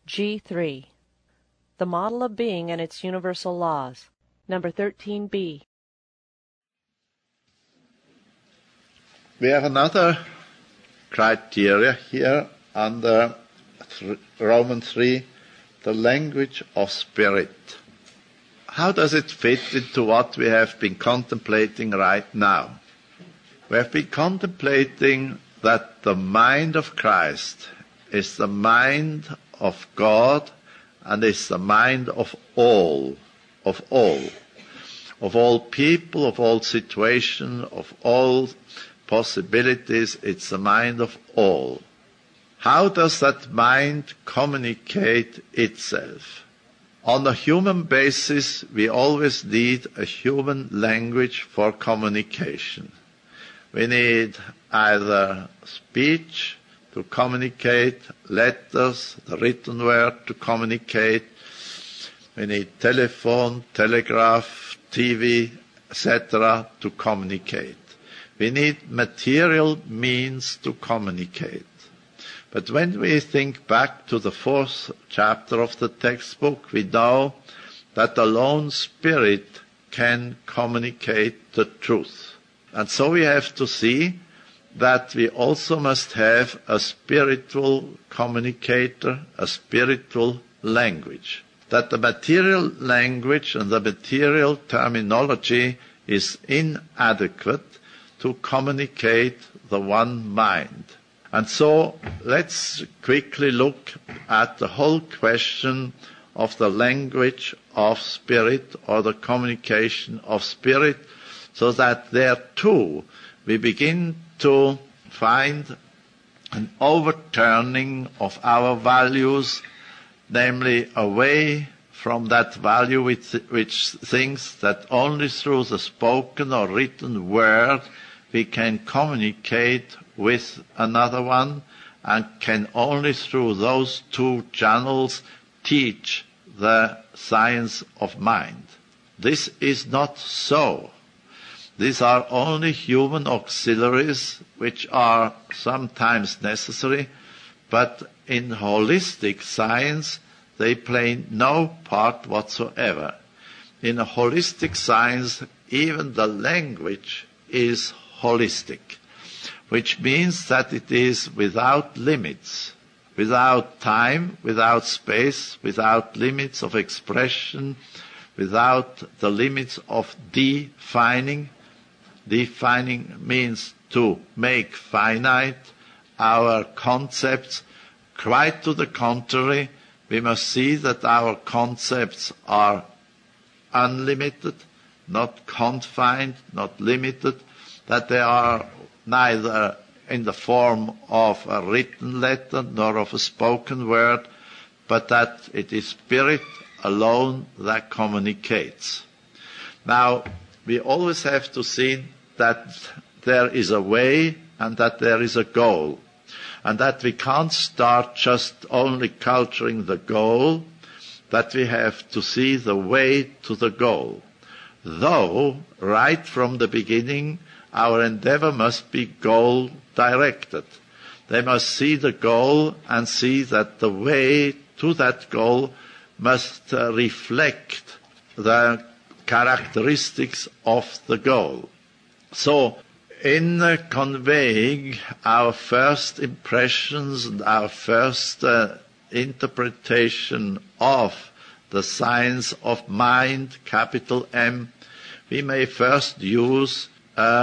G3. The Model of Being and its Universal Laws. Number 13b. We have another criteria here under Romans 3, the language of spirit. How does it fit into what we have been contemplating right now? We have been contemplating that the mind of Christ is the mind of God and is the mind of all people, of all situations, of all possibilities. It's the mind of all. How does that mind communicate itself? On a human basis, we always need a human language for communication. We need either speech to communicate, letters, the written word to communicate. We need telephone, telegraph, TV, etc. to communicate. We need material means to communicate. But when we think back to the 4th chapter of the textbook, we know that alone spirit can communicate the truth. And so we have to see that we also must have a spiritual communicator, a spiritual language. That the material language and the material terminology is inadequate to communicate the one mind. And so let's quickly look at the whole question of the language of spirit or the communication of spirit, so that there too we begin to find an overturning of our values, namely away from that value which thinks that only through the spoken or written word we can communicate with another one, and can only through those two channels teach the science of mind. This is not so. These are only human auxiliaries which are sometimes necessary, but in holistic science they play no part whatsoever. In a holistic science, even the language is holistic, which means that it is without limits, without time, without space, without limits of expression, without the limits of defining. Defining means to make finite our concepts. Quite to the contrary, we must see that our concepts are unlimited, not confined, not limited, that they are neither in the form of a written letter nor of a spoken word, but that it is spirit alone that communicates. Now, we always have to see that there is a way and that there is a goal, and that we can't start just only culturing the goal, that we have to see the way to the goal. Though, right from the beginning, our endeavor must be goal-directed. They must see the goal and see that the way to that goal must reflect the characteristics of the goal. So, in conveying our first impressions and our first interpretation of the science of mind, capital M, we may first use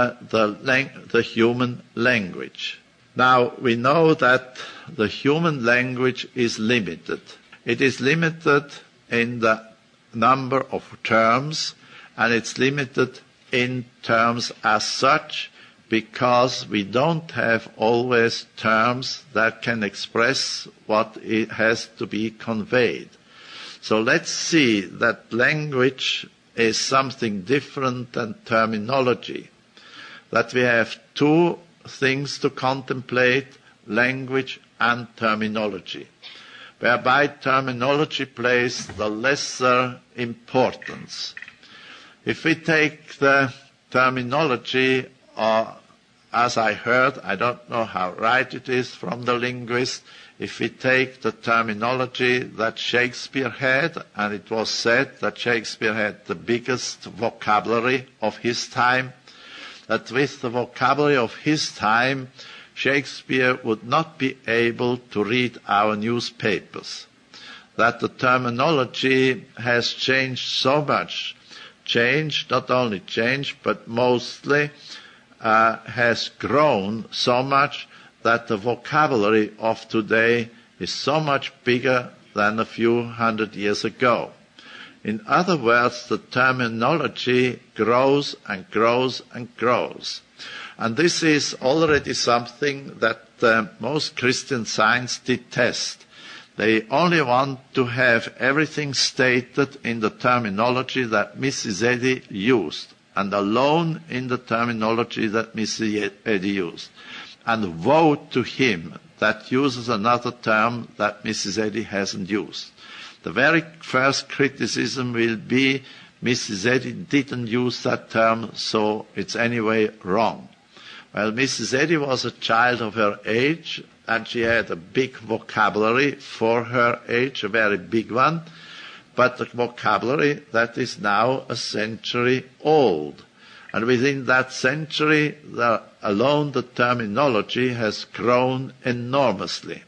the human language. Now, we know that the human language is limited. It is limited in the number of terms, and it's limited in terms as such, because we don't have always terms that can express what it has to be conveyed. So let's see that language is something different than terminology. That we have two things to contemplate, language and terminology, whereby terminology plays the lesser importance. If we take the terminology, as I heard, I don't know how right it is from the linguist, if we take the terminology that Shakespeare had, and it was said that Shakespeare had the biggest vocabulary of his time, that with the vocabulary of his time, Shakespeare would not be able to read our newspapers. That the terminology has changed so much, not only changed, but mostly has grown so much that the vocabulary of today is so much bigger than a few hundred years ago. In other words, the terminology grows and grows and grows. And this is already something that most Christian Science detest. They only want to have everything stated in the terminology that Mrs. Eddy used, and alone in the terminology that Mrs. Eddy used. And woe to him that uses another term that Mrs. Eddy hasn't used. The very first criticism will be, Mrs. Eddy didn't use that term, so it's anyway wrong. Well, Mrs. Eddy was a child of her age, and she had a big vocabulary for her age, a very big one, but a vocabulary that is now a century old. And within that century, alone the terminology has grown enormously.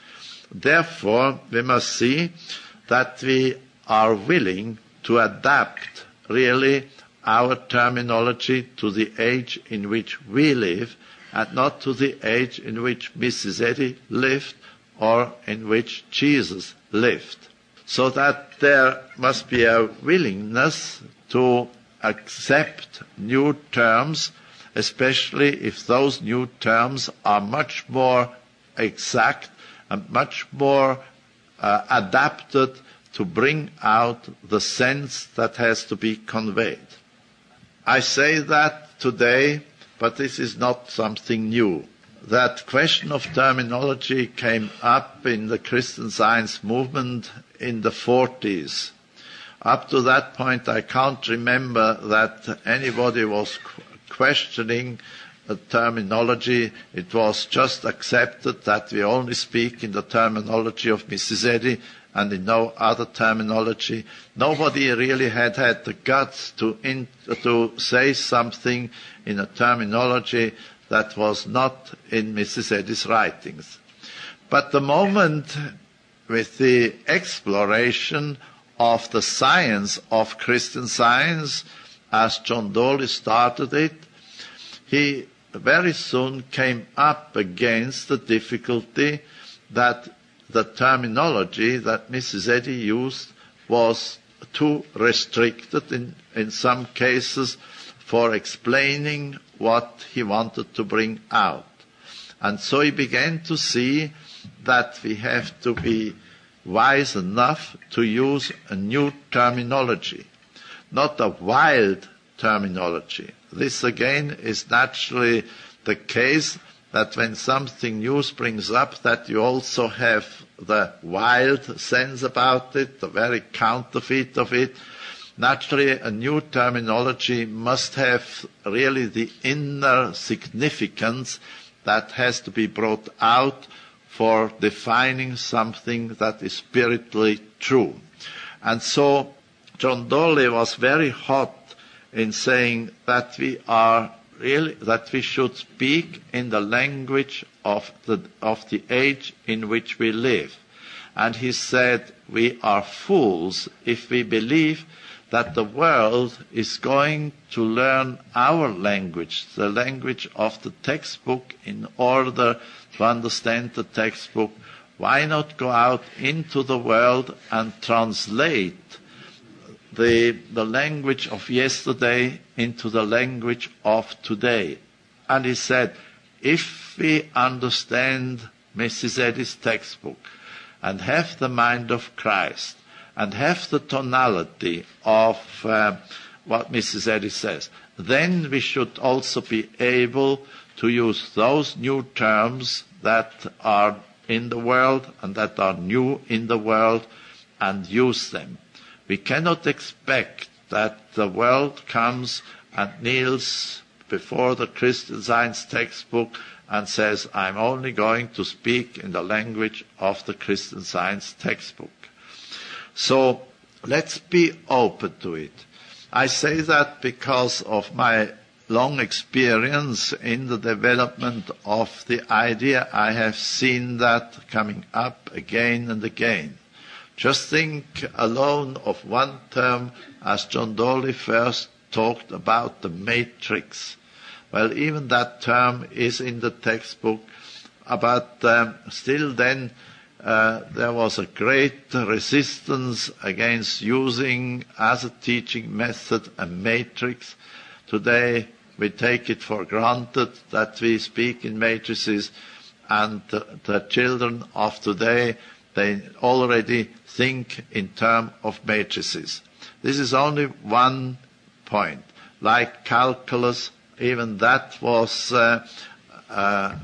Therefore, we must see that we are willing to adapt really our terminology to the age in which we live, and not to the age in which Mrs. Eddy lived or in which Jesus lived. So that there must be a willingness to accept new terms, especially if those new terms are much more exact and much more adapted to bring out the sense that has to be conveyed. I say that today, but this is not something new. That question of terminology came up in the Christian Science movement in the 40s. Up to that point, I can't remember that anybody was questioning the terminology. It was just accepted that we only speak in the terminology of Mrs. Eddy and in no other terminology. Nobody really had the guts to say something in a terminology that was not in Mrs. Eddy's writings. But the moment with the exploration of the science of Christian Science, as John Doley started it, he very soon came up against the difficulty that the terminology that Mrs. Eddy used was too restricted in some cases for explaining what he wanted to bring out. And so he began to see that we have to be wise enough to use a new terminology, not a wild terminology. This again is naturally the case, that when something new springs up, that you also have the wild sense about it, the very counterfeit of it. Naturally, a new terminology must have really the inner significance that has to be brought out for defining something that is spiritually true. And so John Doley was very hot in saying that we should speak in the language of the age in which we live. And he said, we are fools if we believe that the world is going to learn our language, the language of the textbook, in order to understand the textbook. Why not go out into the world and translate the language of yesterday into the language of today? And he said, if we understand Mrs. Eddy's textbook and have the mind of Christ and have the tonality of what Mrs. Eddy says, then we should also be able to use those new terms that are in the world and that are new in the world and use them. We cannot expect that the world comes and kneels before the Christian Science textbook and says, I'm only going to speak in the language of the Christian Science textbook. So let's be open to it. I say that because of my long experience in the development of the idea. I have seen that coming up again and again. Just think alone of one term as John Doley first talked about the matrix. Well, even that term is in the textbook, but still then there was a great resistance against using as a teaching method a matrix. Today we take it for granted that we speak in matrices, and the children of today, they already think in terms of matrices. This is only one point. Like calculus, even that was an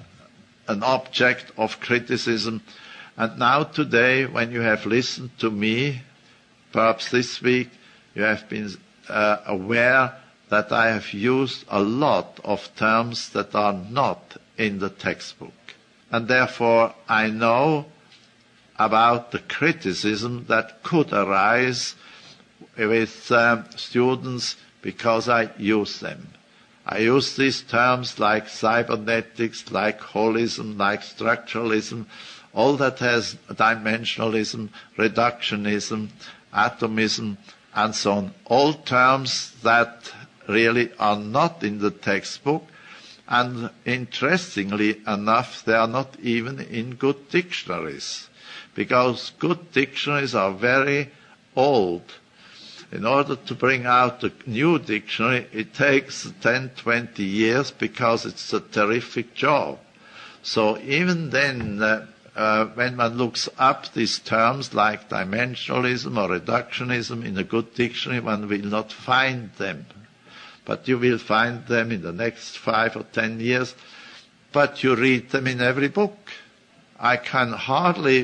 object of criticism. And now today, when you have listened to me, perhaps this week, you have been aware that I have used a lot of terms that are not in the textbook. And therefore, I know about the criticism that could arise with students because I use them. I use these terms like cybernetics, like holism, like structuralism, all that has dimensionalism, reductionism, atomism, and so on. All terms that really are not in the textbook, and interestingly enough, they are not even in good dictionaries, because good dictionaries are very old. In order to bring out a new dictionary, it takes 10, 20 years because it's a terrific job. So even then, when one looks up these terms like dimensionalism or reductionism in a good dictionary, one will not find them. But you will find them in the next 5 or 10 years. But you read them in every book. I can hardly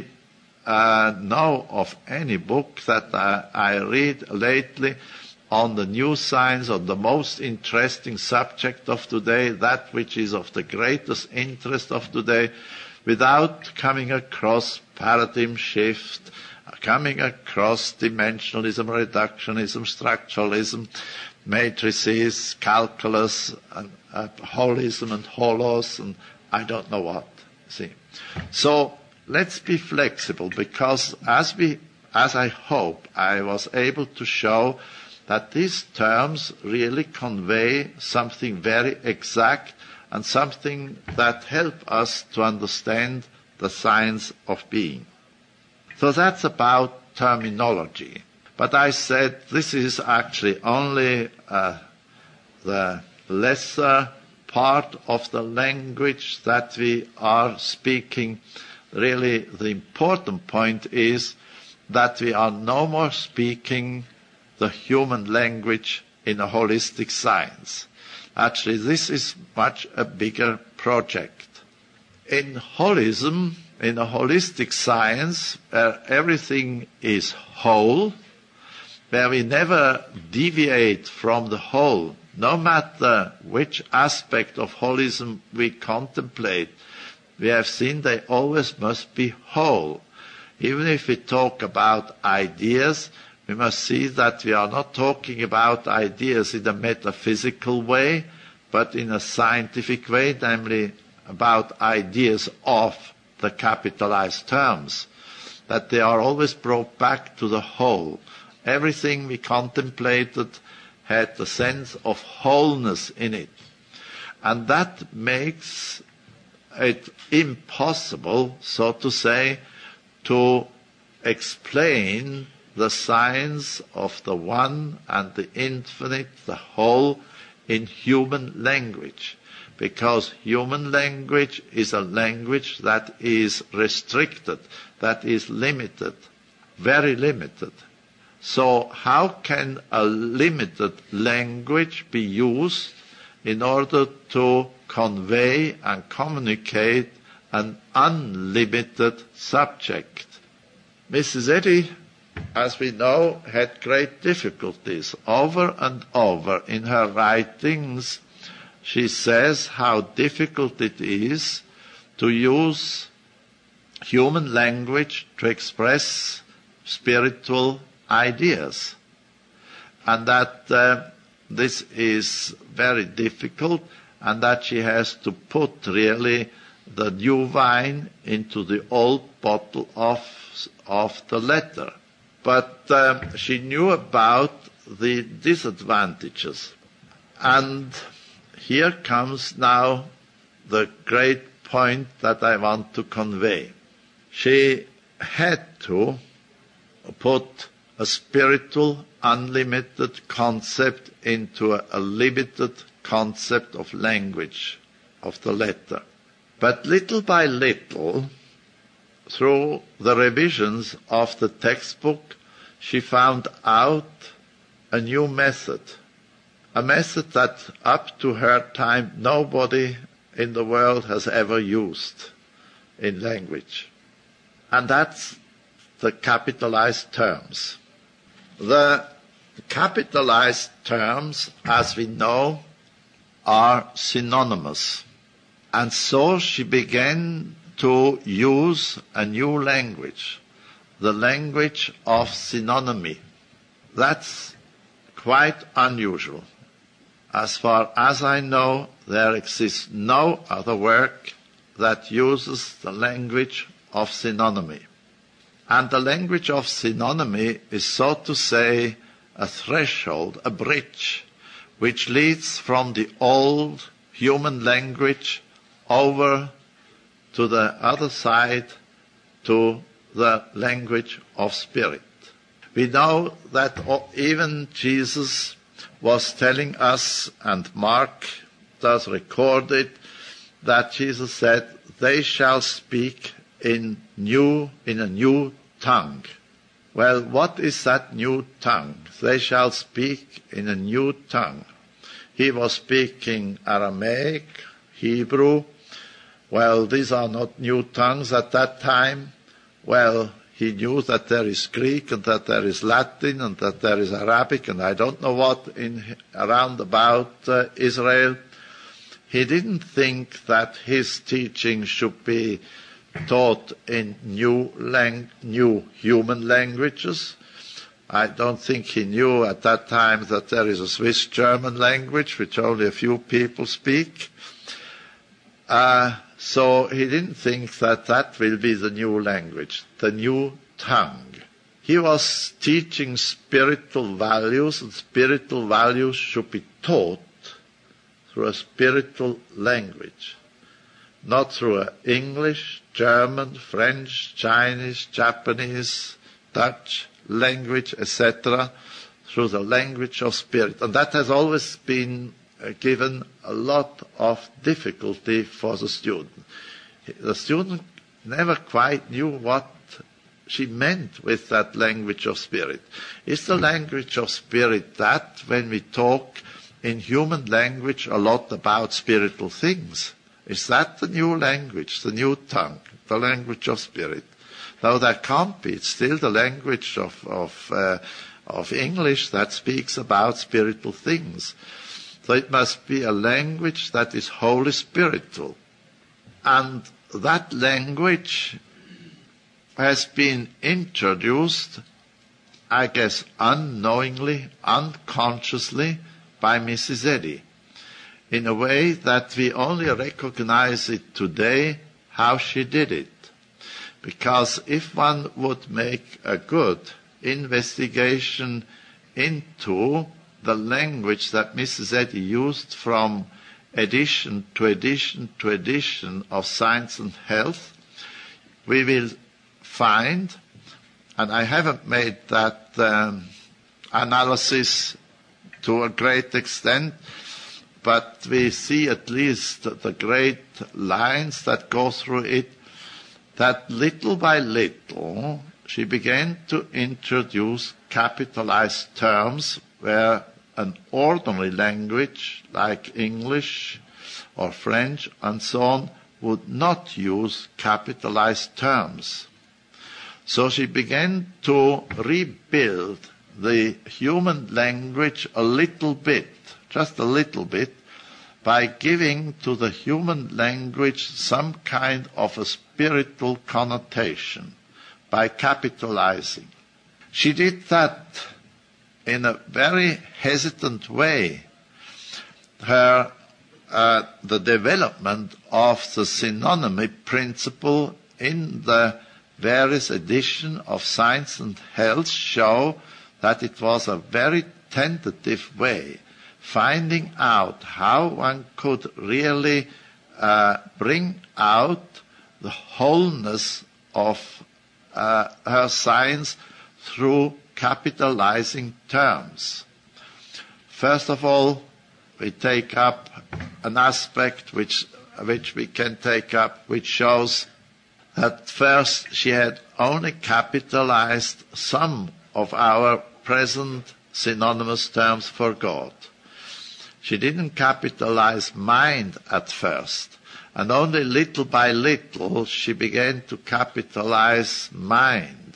know of any book that I read lately on the new science, on the most interesting subject of today, that which is of the greatest interest of today, without coming across paradigm shift, coming across dimensionalism, reductionism, structuralism, matrices, calculus, and holism and holos, and I don't know what. See, so let's be flexible, because as I hope I was able to show that these terms really convey something very exact and something that help us to understand the science of being. So that's about terminology. But I said this is actually only the lesser part of the language that we are speaking. Really, the important point is that we are no more speaking the human language in a holistic science. Actually, this is much a bigger project. In holism, in a holistic science, where everything is whole, where we never deviate from the whole, no matter which aspect of holism we contemplate, we have seen they always must be whole. Even if we talk about ideas, we must see that we are not talking about ideas in a metaphysical way, but in a scientific way, namely about ideas of the capitalized terms, that they are always brought back to the whole. Everything we contemplated had the sense of wholeness in it. And that makes it impossible, so to say, to explain the science of the one and the infinite, the whole, in human language. Because human language is a language that is restricted, that is limited, very limited. So how can a limited language be used in order to convey and communicate an unlimited subject? Mrs. Eddy, as we know, had great difficulties over and over in her writings. she says how difficult it is to use human language to express spiritual ideas, and that this is very difficult, and that she has to put really the new wine into the old bottle of the letter. But she knew about the disadvantages. And here comes now the great point that I want to convey. She had to put a spiritual, unlimited concept into a limited concept of language of the letter. But little by little, through the revisions of the textbook, she found out a new method, a method that up to her time nobody in the world has ever used in language. And that's the capitalized terms. The capitalized terms, as we know, are synonymous. And so she began to use a new language, the language of synonymy. That's quite unusual. As far as I know, there exists no other work that uses the language of synonymy. And the language of synonymy is, so to say, a threshold, a bridge, which leads from the old human language over to the other side, to the language of spirit. We know that even Jesus was telling us, and Mark does record it, that Jesus said, they shall speak in a new tongue. Well, what is that new tongue? They shall speak in a new tongue. He was speaking Aramaic, Hebrew. Well, these are not new tongues at that time. Well, he knew that there is Greek and that there is Latin and that there is Arabic and I don't know what around about Israel. He didn't think that his teaching should be taught in new human languages. I don't think he knew at that time that there is a Swiss German language which only a few people speak. So he didn't think that that will be the new language, the new tongue. He was teaching spiritual values, and spiritual values should be taught through a spiritual language, not through English, German, French, Chinese, Japanese, Dutch language, etc., through the language of spirit. And that has always been given a lot of difficulty for the student. The student never quite knew what she meant with that language of spirit. Is the language of spirit that when we talk in human language a lot about spiritual things? Is that the new language, the new tongue, the language of spirit? No, that can't be. It's still the language of English that speaks about spiritual things. So it must be a language that is wholly spiritual. And that language has been introduced, I guess, unknowingly, unconsciously, by Mrs. Eddy, in a way that we only recognize it today, how she did it. Because if one would make a good investigation into the language that Mrs. Eddy used from edition to edition to edition of Science and Health, we will find, and I haven't made that analysis to a great extent, but we see at least the great lines that go through it, that little by little she began to introduce capitalized terms where an ordinary language like English or French and so on would not use capitalized terms. So she began to rebuild the human language a little bit, just a little bit, by giving to the human language some kind of a spiritual connotation, by capitalizing. She did that in a very hesitant way. The development of the synonymy principle in the various editions of Science and Health show that it was a very tentative way, finding out how one could really bring out the wholeness of her science through capitalizing terms. First of all, we take up an aspect which we can take up, which shows that first she had only capitalized some of our present synonymous terms for God. She didn't capitalize mind at first, and only little by little she began to capitalize mind.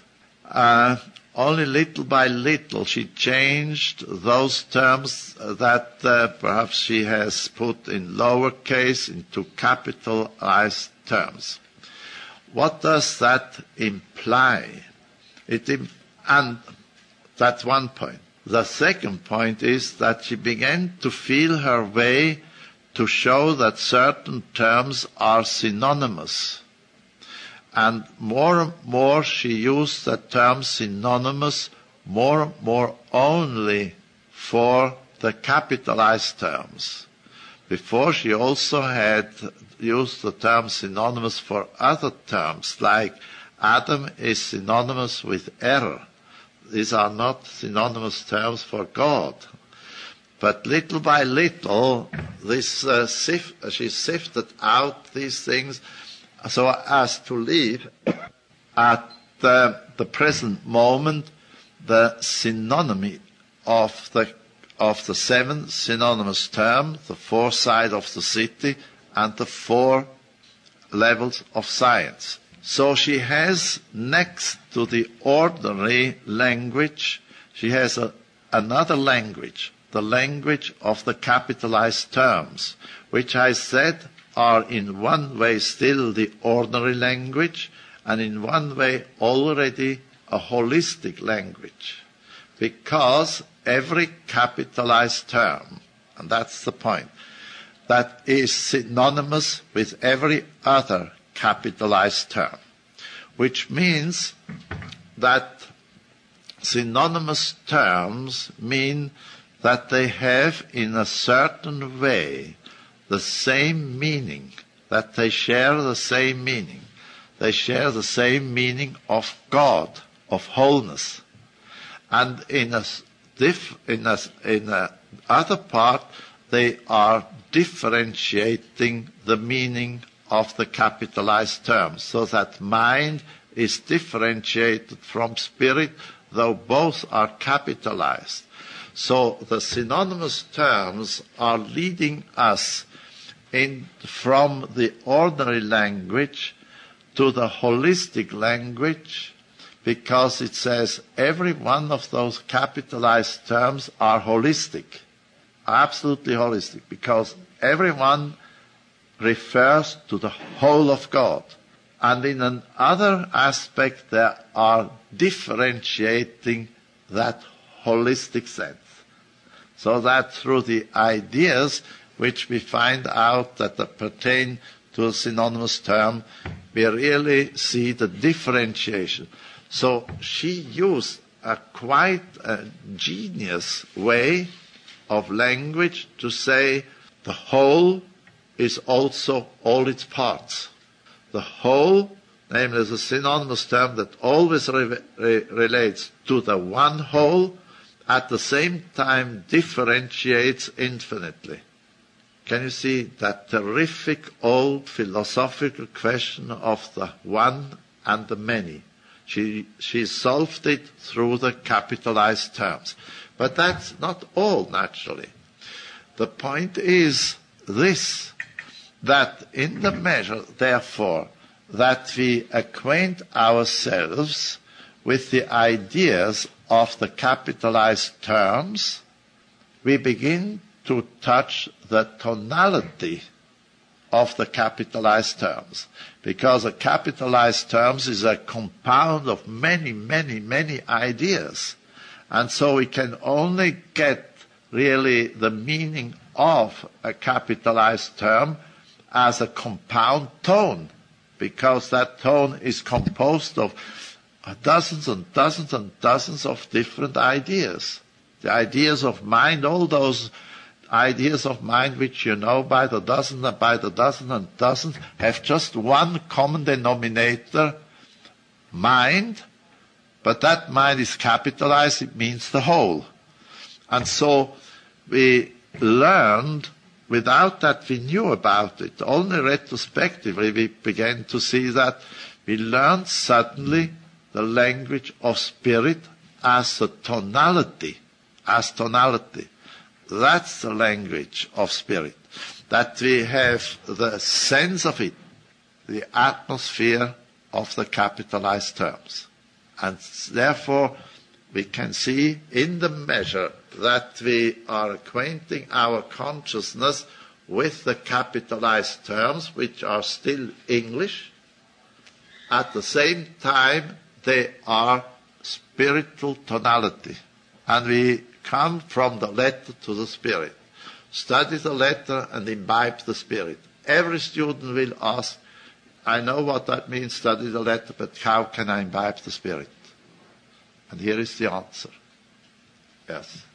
Only little by little she changed those terms that perhaps she has put in lowercase into capitalized terms. What does that imply? And that's one point. The second point is that she began to feel her way to show that certain terms are synonymous. And more she used the term synonymous, more only for the capitalized terms. Before she also had used the term synonymous for other terms, like Adam is synonymous with error. These are not synonymous terms for God. But little by little, she sifted out these things so as to leave at the present moment the synonymy of the seven synonymous terms, the four sides of the city, and the four levels of science. So she has, next to the ordinary language, she has another language, the language of the capitalized terms, which I said are in one way still the ordinary language, and in one way already a holistic language, because every capitalized term, and that's the point, that is synonymous with every other capitalized term, which means that synonymous terms mean that they have in a certain way the same meaning, that they share the same meaning. They share the same meaning of God, of wholeness. And in other part, they are differentiating the meaning of the capitalized terms, so that mind is differentiated from spirit, though both are capitalized. So the synonymous terms are leading us from the ordinary language to the holistic language, because it says every one of those capitalized terms are holistic, absolutely holistic, because every one refers to the whole of God. And in another aspect, they are differentiating that holistic sense. So that through the ideas which we find out that pertain to a synonymous term, we really see the differentiation. So she used a quite genius way of language to say the whole is also all its parts. The whole, namely, is a synonymous term that always relates to the one whole, at the same time differentiates infinitely. Can you see that terrific old philosophical question of the one and the many? She solved it through the capitalized terms. But that's not all, naturally. The point is this, that in the measure, therefore, that we acquaint ourselves with the ideas of the capitalized terms, we begin to touch the tonality of the capitalized terms, because a capitalized terms is a compound of many, many, many ideas. And so we can only get really the meaning of a capitalized term as a compound tone, because that tone is composed of dozens and dozens and dozens of different ideas. The ideas of mind, all those ideas of mind which you know by the dozen and by the dozen and dozens, have just one common denominator, mind, but that mind is capitalized, it means the whole. And so we learned, without that we knew about it, only retrospectively we began to see that. We learned suddenly the language of spirit as a tonality, as tonality. That's the language of spirit, that we have the sense of it, the atmosphere of the capitalized terms. And therefore we can see in the measure that we are acquainting our consciousness with the capitalized terms, which are still English, at the same time they are spiritual tonality. And we come from the letter to the spirit. Study the letter and imbibe the spirit. Every student will ask, I know what that means, study the letter, but how can I imbibe the spirit? And here is the answer. Yes.